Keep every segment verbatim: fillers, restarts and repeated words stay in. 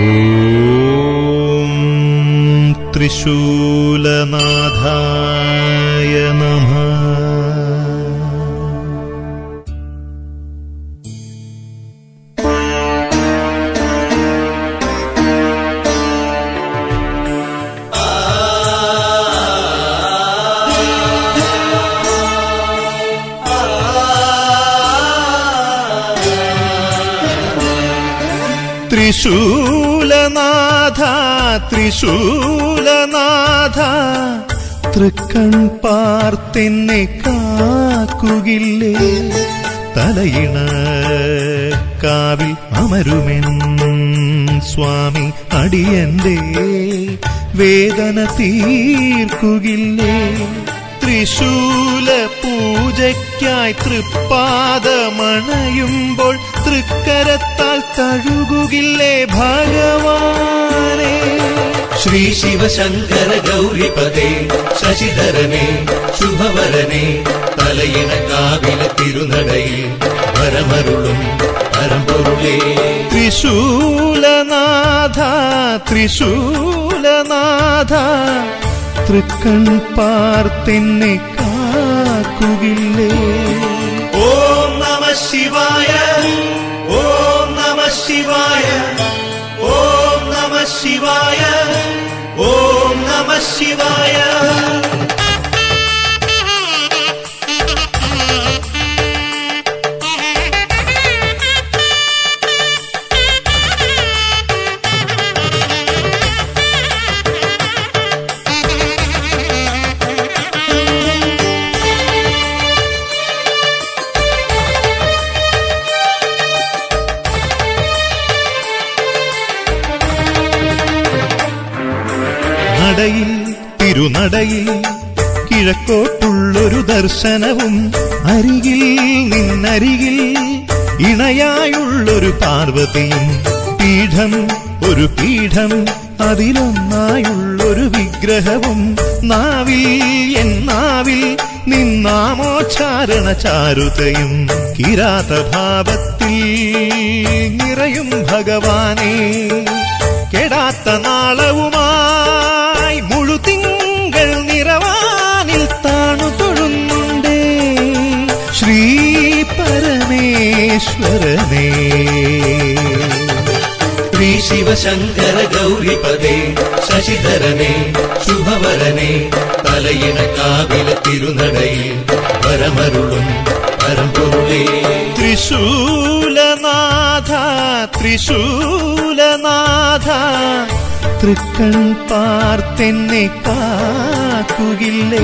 ഓം ത്രിശൂലനാഥായ നമഃ. ത്രിശൂലനാഥ ത്രിശൂലനാഥ തൃക്കൺ പാർത്തെന്നെ കാക്കുകില്ലേ? തലയിണ കാവിൽ അമരുമെൻ സ്വാമി അടിയന്റെ വേദന തീർക്കുകില്ലേ? ത്രിശൂല പൂജയ്ക്കായി തൃപ്പാദമണയുമ്പോൾ തൃക്കരത്താൽ തഴുകുകില്ലേ ഭഗവാനേ? ശ്രീ ശിവശങ്കര ഗൗരിപദേ ശശിധരനേ ശുഭവരനേ തലയിണ കാവില തിരുനടയിൽ വരമരുളും പരമ്പൊരുളേ. ത്രിശൂലനാഥ ത്രിശൂലനാഥ തൃക്കൺ പാർത്തെന്നെ കാക്കുകില്ലേ? ഓം നമഃ ശിവായ ഓം നമഃ ശിവായ ഓം നമഃ ശിവായ ഓം നമഃ ശിവായ. നടയിൽ തിരുനടയിൽ കിഴക്കോട്ടുള്ളൊരു ദർശനവും അരികിൽ നിന്നരികിൽ ഇണയായുള്ളൊരു പാർവതിയും പീഠം ഒരു പീഠം അതിലൊന്നായുള്ളൊരു വിഗ്രഹവും നാവിൽ എന്നാവിൽ നിന്നാമോച്ചാരണ ചാരുതയും കിരാതഭാവത്തിൽ നിറയും ഭഗവാനേ. കെടാത്ത നാളവുമായി മുഴുതിങ്കൾ നിറവാനിൽ താണു തൊഴുന്നുണ്ടേ ശ്രീ പരമേശ്വരനേ. ശ്രീ ശിവശങ്കര ഗൗരിപദേ ശശിധരനേ ശുഭവരനേ തലയിണ കാവില തിരുനടയിൽ വരമരുളും പരമ്പൊരുളേ. ത്രിശൂലനാഥ ത്രിശൂലനാഥ തൃക്കൺ പാർത്തെന്നെ കാക്കുകില്ലേ?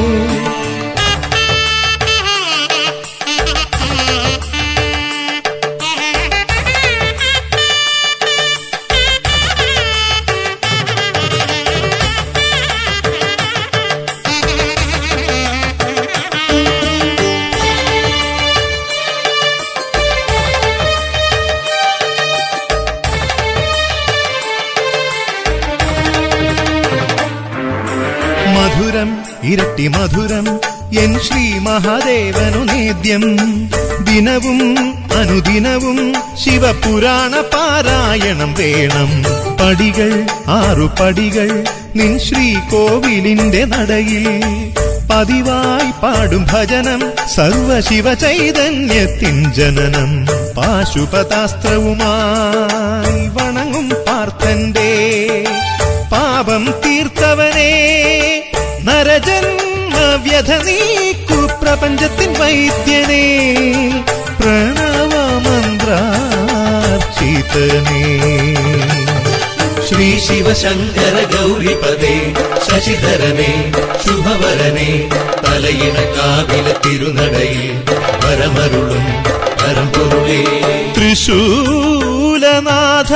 മധുരം ഇരട്ടി മധുരം എൻ ശ്രീ മഹാദേവനു നേദ്യം ദിനവും അനുദിനവും ശിവപുരാണ പാരായണം വേണം. പടികൾ ആറു പടികൾ നിൻ ശ്രീ കോവിലിന്റെ നടയിൽ പതിവായി പാടും ഭജനം സർവശിവ ചൈതന്യത്തിൻ ജനനം. പാശുപതാസ്ത്രവുമായി വണങ്ങും പാർത്ഥന്റെ പാപം തീർത്തവനേ നരജന്മ വ്യഥ നീക്കു പ്രപഞ്ചത്തിൻ വൈദ്യനേ പ്രണവമന്ത്രാർച്ചിതനേ. ശ്രീ ശിവശങ്കര ഗൗരിപദേ ശശിധരനേ ശുഭവരനേ തലയിണ കാവില തിരുനടയിൽ വരമരുളും പരമ്പൊരുളേ. ത്രിശൂലനാഥ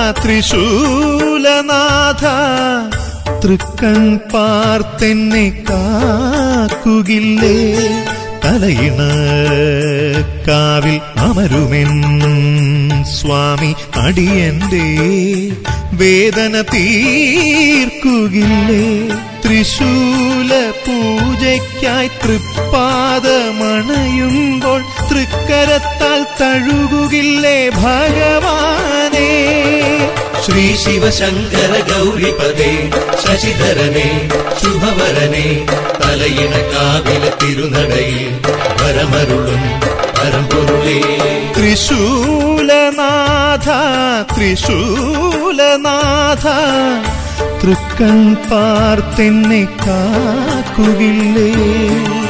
ത്രിശൂലനാഥ തൃക്കൺ പാർത്തെന്നെ കാക്കുകില്ലേ? തലയിണ കാവിൽ അമരുമെൻ സ്വാമി അടിയന്റെ വേദന തീർക്കുകില്ലേ? ത്രിശൂല പൂജയ്ക്കായി തൃപ്പാദമണയുമ്പോൾ തൃക്കരത്താൽ തഴുകുകില്ലേ ഭഗവാനേ? ശ്രീ ശിവശങ്കര ഗൗരിപദേ ശശിധരനെ ശുഭവരനെ തലയിണ കാവില തിരുനടയിൽ വരമരുളും പരമ്പൊരുളേ ത്രിശൂലനാഥ ത്രിശൂലനാഥ തൃക്കൺ പാർത്തെന്നെ കാക്കുകില്ലേ